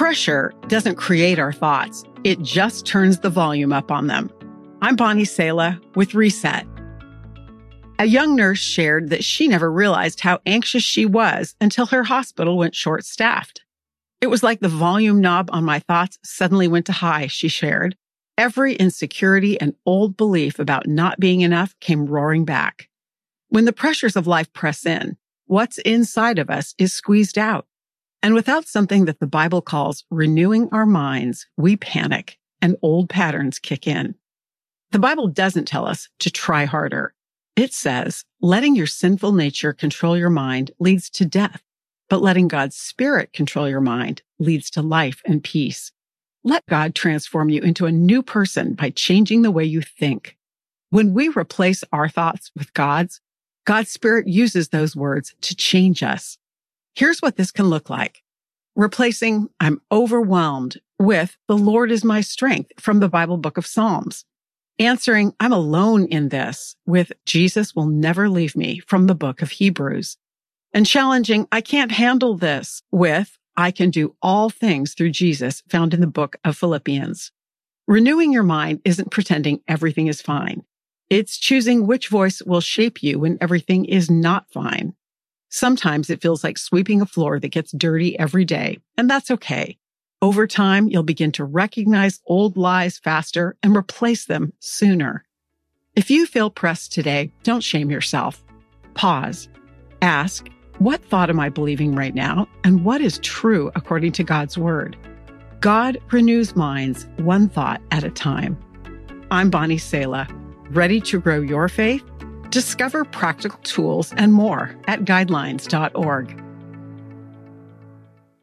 Pressure doesn't create our thoughts. It just turns the volume up on them. I'm Bonnie Sala with Reset. A young nurse shared that she never realized how anxious she was until her hospital went short-staffed. It was like the volume knob on my thoughts suddenly went to high, she shared. Every insecurity and old belief about not being enough came roaring back. When the pressures of life press in, what's inside of us is squeezed out. And without something that the Bible calls renewing our minds, we panic and old patterns kick in. The Bible doesn't tell us to try harder. It says, letting your sinful nature control your mind leads to death, but letting God's Spirit control your mind leads to life and peace. Let God transform you into a new person by changing the way you think. When we replace our thoughts with God's Spirit uses those words to change us. Here's what this can look like. Replacing I'm overwhelmed with the Lord is my strength from the Bible book of Psalms. Answering I'm alone in this with Jesus will never leave me from the book of Hebrews. And challenging I can't handle this with I can do all things through Jesus found in the book of Philippians. Renewing your mind isn't pretending everything is fine. It's choosing which voice will shape you when everything is not fine. Sometimes it feels like sweeping a floor that gets dirty every day, and that's okay. Over time, you'll begin to recognize old lies faster and replace them sooner. If you feel pressed today, don't shame yourself. Pause. Ask, what thought am I believing right now, and what is true according to God's word? God renews minds one thought at a time. I'm Bonnie Sala. Ready to grow your faith? Discover practical tools and more at guidelines.org.